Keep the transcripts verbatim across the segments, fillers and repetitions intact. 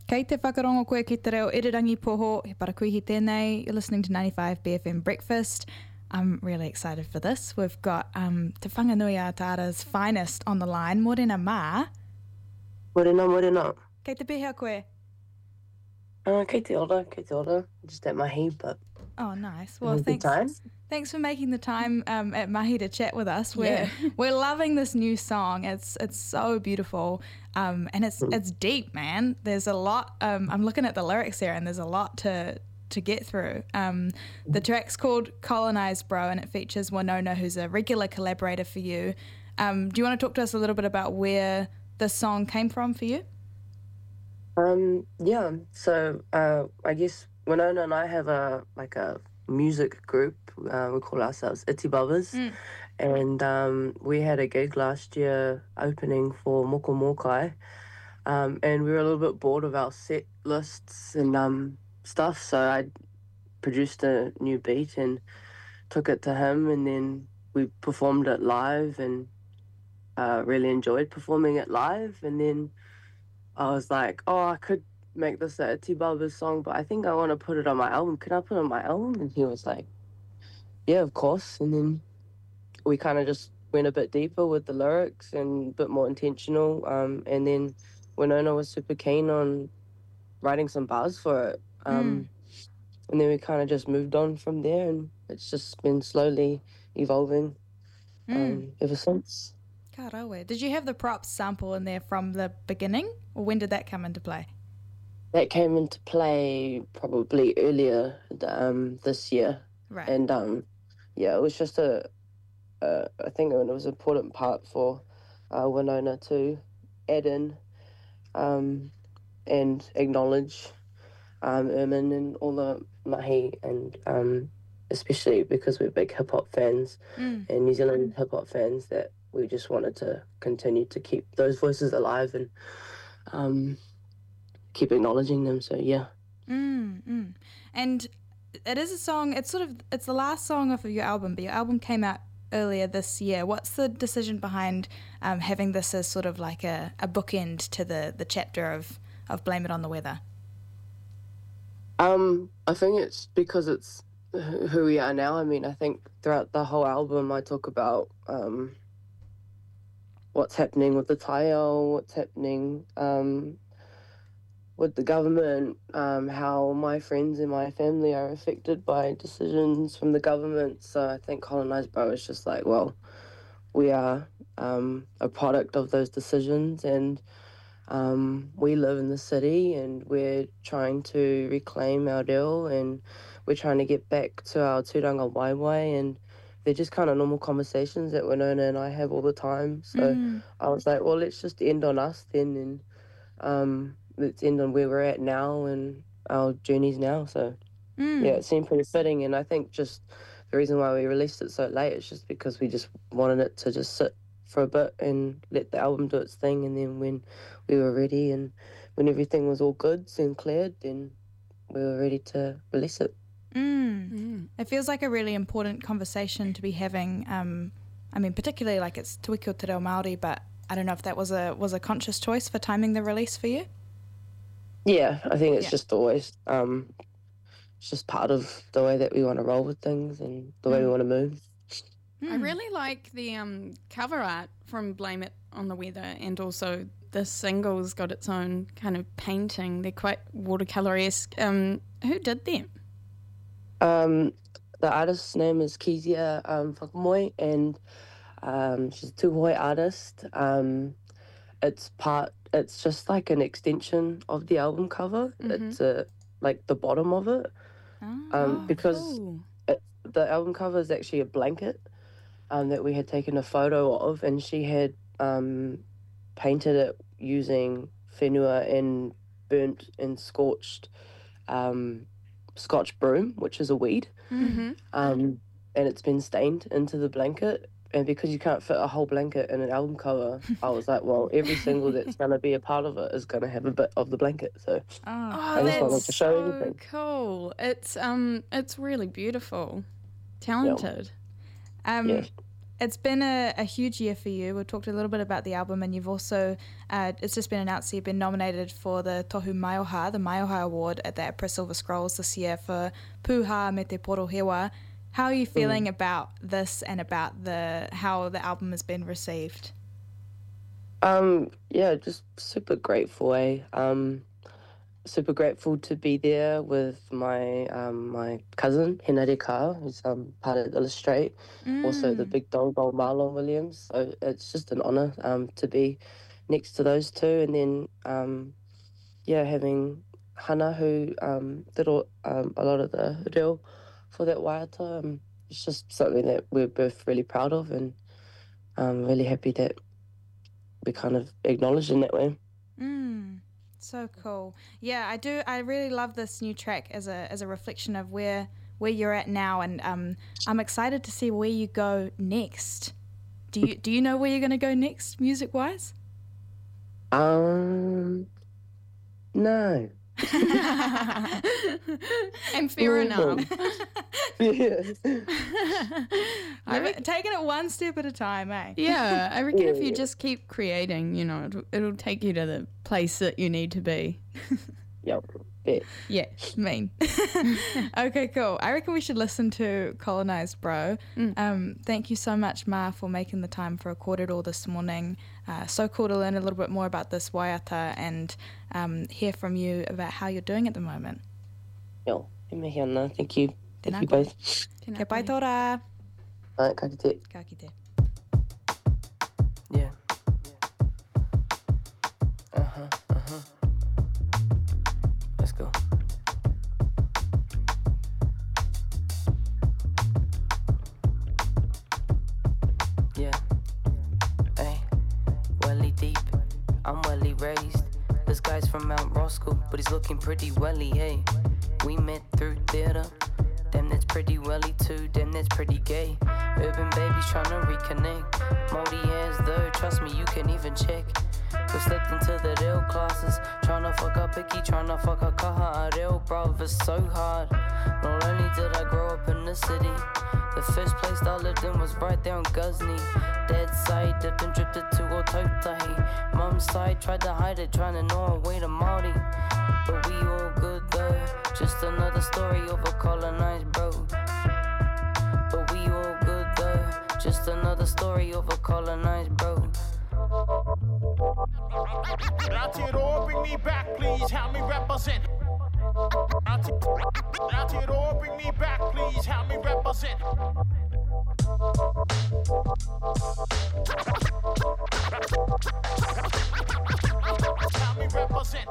Kei te whakarongo koe ki te reo Irirangi Poho, he parakuihi tēnei. You're listening to ninety-five B F M Breakfast. I'm really excited for this. We've got um, Te Whanganui a Tāra's finest on the line, Morena Mā. Morena, morena. Kei te pēhea koe? Uh, kei te ora, kei te ora. Just at Mahi, but... Oh, nice. having Well, a good thanks. time. Thanks for making the time um, at Mahi to chat with us. We're Yeah. we're loving this new song. It's it's so beautiful, um, and it's it's deep, man. There's a lot. Um, I'm looking at the lyrics here, and there's a lot to to get through. Um, the track's called "Colonize Bro," and it features Winona, who's a regular collaborator for you. Um, do you want to talk to us a little bit about where this song came from for you? Um, yeah, so uh, I guess Winona and I have a like a music group. Uh, we call ourselves Iti Bubbers. Mm. And um, we had a gig last year opening for Moko Mokai. Um, and we were a little bit bored of our set lists and um, stuff, so I produced a new beat and took it to him, and then we performed it live and uh, really enjoyed performing it live. And then I was like, oh, I could make this a Iti Bubbers song, but I think I want to put it on my album. Can I put it on my album? And he was like, yeah, of course. And then we kind of just went a bit deeper with the lyrics and a bit more intentional. Um, and then Winona was super keen on writing some bars for it. Um, mm. And then we kind of just moved on from there, and it's just been slowly evolving um, mm. ever since. Ka rawe. Did you have the props sample in there from the beginning, or when did that come into play? That came into play probably earlier um, this year. Right. And um, yeah, it was just a, uh, I think it was an important part for uh, Winona to add in um, and acknowledge um, Ermin and all the mahi, and um, especially because we're big hip-hop fans mm. and New Zealand mm. hip-hop fans, that we just wanted to continue to keep those voices alive and um, keep acknowledging them. So, yeah. Mm, mm. And it is a song, it's sort of, it's the last song off of your album, but your album came out earlier this year. What's the decision behind um, having this as sort of like a, a bookend to the, the chapter of, of Blame It on the Weather? Um, I think it's because it's who we are now. I mean, I think throughout the whole album I talk about um, what's happening with the taiao, what's happening um, with the government, um, how my friends and my family are affected by decisions from the government. So I think Colonize Bro is just like, well, we are um, a product of those decisions, and um, we live in the city, and we're trying to reclaim our reo, and we're trying to get back to our tūranga waiwai, and they're just kind of normal conversations that Winona and I have all the time. So mm. I was like, well, let's just end on us then, and um, let's end on where we're at now and our journeys now. So mm. yeah, it seemed pretty fitting, and I think just the reason why we released it so late is just because we just wanted it to just sit for a bit and let the album do its thing, and then when we were ready and when everything was all good and cleared, then we were ready to release it. Mm. Mm. It feels like a really important conversation to be having. Um, I mean, particularly like it's Te Wiki o Te Reo Māori, but I don't know if that was a was a conscious choice for timing the release for you. Yeah, I think it's yeah. just always um, it's just part of the way that we want to roll with things and the way mm. we want to move. Mm. I really like the um, cover art from Blame It on the Weather, and also the single's got its own kind of painting. They're quite watercolour-esque. Um, who did them? Um, the artist's name is Kezia um, Whakamoe, and um, she's a tūhoi artist. Um, it's part. It's just like an extension of the album cover. Mm-hmm. It's a, like the bottom of it, oh, um, because cool. it, the album cover is actually a blanket um, that we had taken a photo of, and she had um, painted it using whenua and burnt and scorched um, Scotch broom, which is a weed, mm-hmm. um, and it's been stained into the blanket. And because you can't fit a whole blanket in an album cover, I was like, well, every single that's going to be a part of it is going to have a bit of the blanket. So oh, I just wanted to show so everything. Cool. It's um, it's really beautiful, talented. Yeah. Um, yes. it's been a, a huge year for you. We've talked a little bit about the album, and you've also, uh, it's just been announced that you've been nominated for the Tohu Maioha, the Maioha Award at the APRA Silver Scrolls this year for Puha Me Te Porohewa. How are you feeling mm. about this and about the how the album has been received? Um, yeah, just super grateful, eh? Um, super grateful to be there with my um, my cousin, Henare Ka, who's um, part of Illustrate, mm. also the big dog, old Marlon Williams. So it's just an honour um, to be next to those two. And then, um, yeah, having Hana, who um, did all, um, a lot of the reo for that waiata. Um, it's just something that we're both really proud of, and I'm really happy that we're kind of acknowledged in that way. Mm. So cool. Yeah, I do. I really love this new track as a as a reflection of where where you're at now, and um, I'm excited to see where you go next. Do you do you know where you're going to go next, music wise? Um, no. And fair enough. Yes. I've taken it one step at a time, eh? Yeah, I reckon Yeah. if you just keep creating, you know, it'll, it'll take you to the place that you need to be. Yep. Yeah. Yeah. Mean. Okay, cool. I reckon we should listen to Colonized Bro. Mm. Um, thank you so much, Ma, for making the time for a Kōrero this morning. Uh, so cool to learn a little bit more about this waiata and um, hear from you about how you're doing at the moment. Yo, he mihi ana. Thank you. Thank Tēnā you koe. both. Ke pai tōra. Alright, ka kite. Ka kite. Yeah. Uh-huh, uh-huh. Let's go. Yeah. Hey, welly deep, I'm welly raised. This guy's from Mount Roscoe, but he's looking pretty welly, hey. We met through theater. Damn, that's pretty welly too, damn, that's pretty gay. Urban babies tryna reconnect. Moldy hands though, trust me, you can even check. We slipped into the real classes, tryna fuck up Icky, tryna fuck up Kaha. Real bruv, it's so hard. Not only did I grow up in the city, the first place I lived in was right there on Ghuzney. Dad's side dipped and dripped it to Ototahi. Mum's side tried to hide it, trying to know her way to Māori. But we all good though, just another story of a colonized bro. But we all good though, just another story of a colonized bro. Aotearoa, bring me back, please, help me represent. Aotearoa, bring me back, please, help me represent. Help me represent.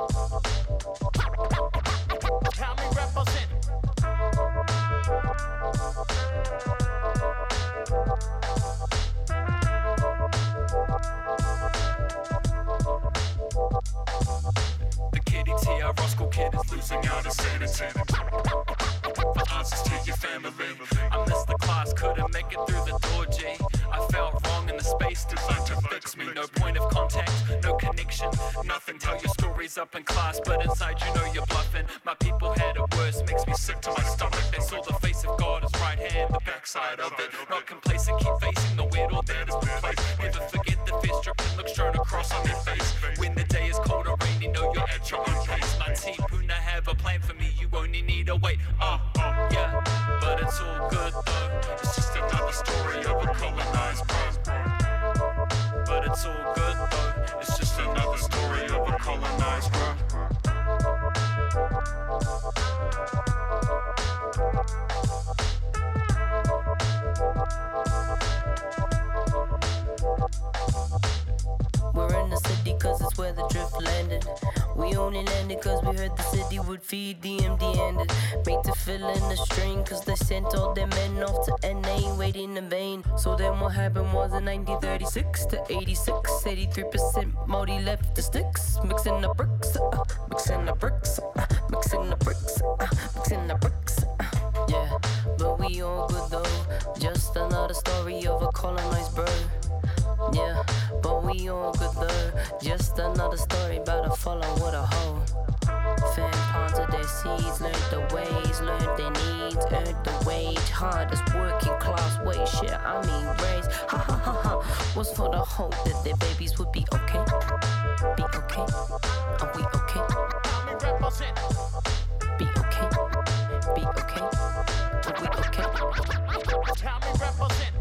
Help me represent. The kitty T R Roscoe kid is losing out his sanity. For answers to your family. I missed the class, couldn't make it through the door, G. I felt wrong in the space designed to fix me. No point of contact, no connection, nothing. Tell your stories up in class, but inside you know you're bluffing. My people had it worse, makes me sick to my stomach. They saw the face of God as right hand, the backside of it. Not complacent, keep facing the weird all that has been placed. Never forget the fist strip and look straight across on their face. When the day is cold or rainy, know you're at your own pace. My team Puna have a plan for me, you only need to wait. Oh, oh, yeah, but it's all good though. It's just another story of a colonized bro. But it's all good though. It's just another story of a colonized bro. We're in the city cause it's where the drift landed. We only landed cause we heard the city would feed the empty-handed. Made to fill in the string cause they sent all their men off to N A waiting in vain. So then what happened was in nineteen thirty-six to eighty-six, eighty-three percent Māori left the sticks. Mixing the bricks, uh, mixing the bricks, uh, mixing the bricks, uh, mixing the bricks. Uh, yeah, but we all good though. Just another story of a colonized bro. Yeah, but we all good though. Just another story about a follow with a hoe. Fan planted their seeds, learned the ways. kids learned their needs, earned the wage, hardest working class wage, shit, I mean raise. Ha ha ha ha, was for the hope that their babies would be okay. Be okay, are we okay? Be okay, be okay, are we okay? Tell me represent.